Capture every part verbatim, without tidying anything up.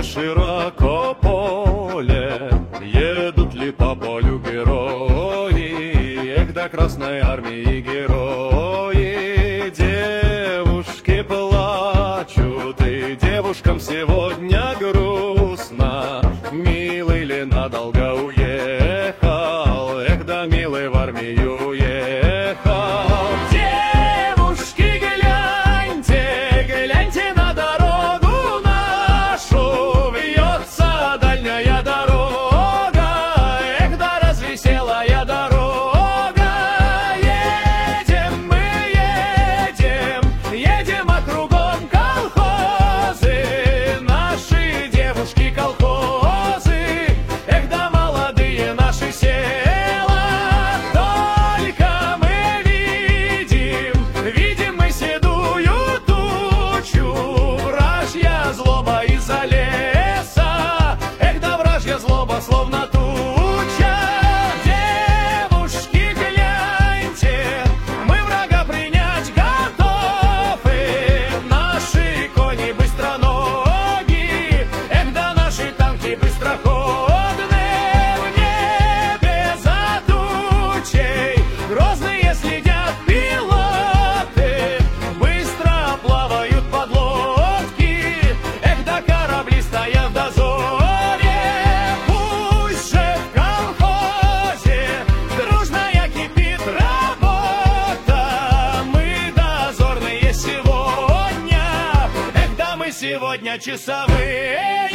широко поле, едут ли по полю герои, эх, до Красной Армии герои. Девушки плачут, и девушкам сегодня грустно. Милый ли надолго уехал, эх, да милый в армию уехал. Девушки, гляньте, гляньте на дорогу нашу, вьется дальняя дорога, эх, да развеселая дорога. Едем мы, едем, едем, а кругом колхозы, наши девушки колхозы, эх, да молодые наши села. Только мы видим, видим мы седую тучу, вражья злоба из-за леса, эх, да вражья злоба словно туча. Девушки, гляньте, мы врага принять готовы, наши кони быстроногие, эх, да наши танки быстроходные. В небе за тучей грозные следят пилоты, быстро плавают подлодки, эх, да корабли стоят в дозоре. Пусть же в колхозе дружная кипит работа, мы дозорные сегодня, эх, да мы сегодня часовые.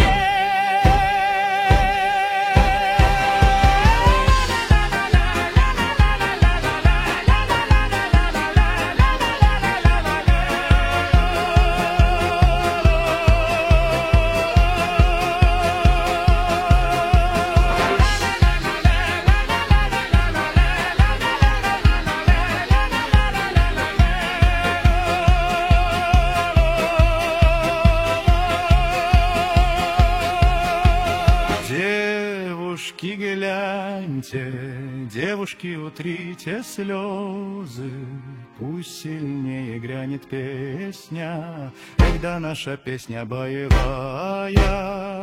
Девушки, гляньте, девушки, утрите слезы, пусть сильнее грянет песня, эх, да наша песня боевая.